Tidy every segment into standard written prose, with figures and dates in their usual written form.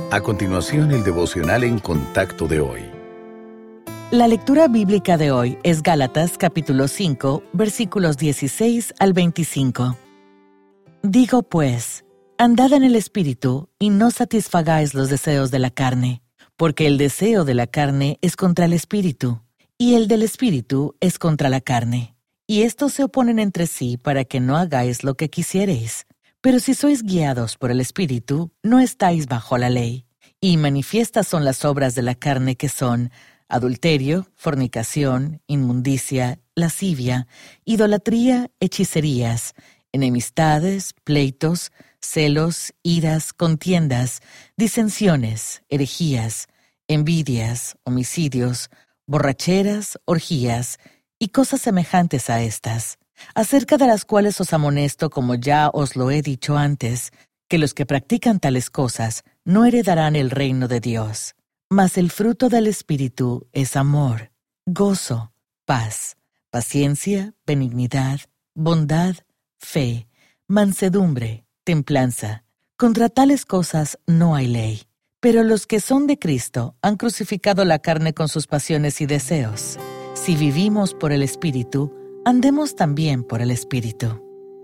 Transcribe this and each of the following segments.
A continuación, el devocional en contacto de hoy. La lectura bíblica de hoy es Gálatas capítulo 5, versículos 16 al 25. Digo pues, andad en el Espíritu y no satisfagáis los deseos de la carne, porque el deseo de la carne es contra el Espíritu, y el del Espíritu es contra la carne. Y estos se oponen entre sí para que no hagáis lo que quisiereis. Pero si sois guiados por el Espíritu, no estáis bajo la ley. Y manifiestas son las obras de la carne que son adulterio, fornicación, inmundicia, lascivia, idolatría, hechicerías, enemistades, pleitos, celos, iras, contiendas, disensiones, herejías, envidias, homicidios, borracheras, orgías y cosas semejantes a estas, acerca de las cuales os amonesto, como ya os lo he dicho antes, que los que practican tales cosas no heredarán el reino de Dios. Mas el fruto del Espíritu es amor, gozo, paz, paciencia, benignidad, bondad, fe, mansedumbre, templanza. Contra tales cosas no hay ley. Pero los que son de Cristo han crucificado la carne con sus pasiones y deseos. Si vivimos por el Espíritu, andemos también por el Espíritu.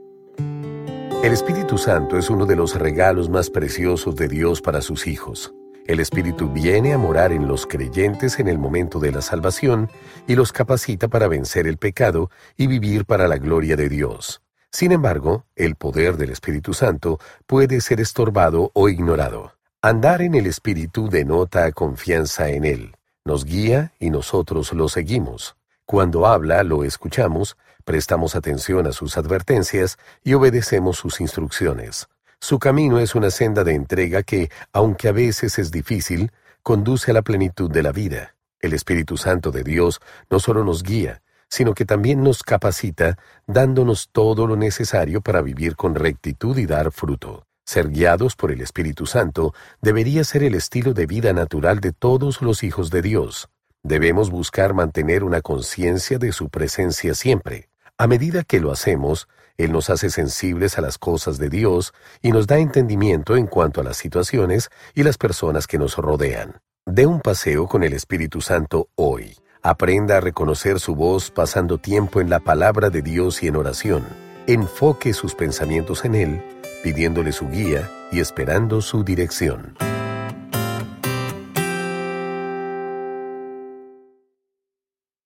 El Espíritu Santo es uno de los regalos más preciosos de Dios para sus hijos. El Espíritu viene a morar en los creyentes en el momento de la salvación y los capacita para vencer el pecado y vivir para la gloria de Dios. Sin embargo, el poder del Espíritu Santo puede ser estorbado o ignorado. Andar en el Espíritu denota confianza en Él. Nos guía y nosotros lo seguimos. Cuando habla, lo escuchamos, prestamos atención a sus advertencias y obedecemos sus instrucciones. Su camino es una senda de entrega que, aunque a veces es difícil, conduce a la plenitud de la vida. El Espíritu Santo de Dios no solo nos guía, sino que también nos capacita, dándonos todo lo necesario para vivir con rectitud y dar fruto. Ser guiados por el Espíritu Santo debería ser el estilo de vida natural de todos los hijos de Dios. Debemos buscar mantener una conciencia de su presencia siempre. A medida que lo hacemos, Él nos hace sensibles a las cosas de Dios y nos da entendimiento en cuanto a las situaciones y las personas que nos rodean. Dé un paseo con el Espíritu Santo hoy. Aprenda a reconocer su voz pasando tiempo en la palabra de Dios y en oración. Enfoque sus pensamientos en Él, pidiéndole su guía y esperando su dirección.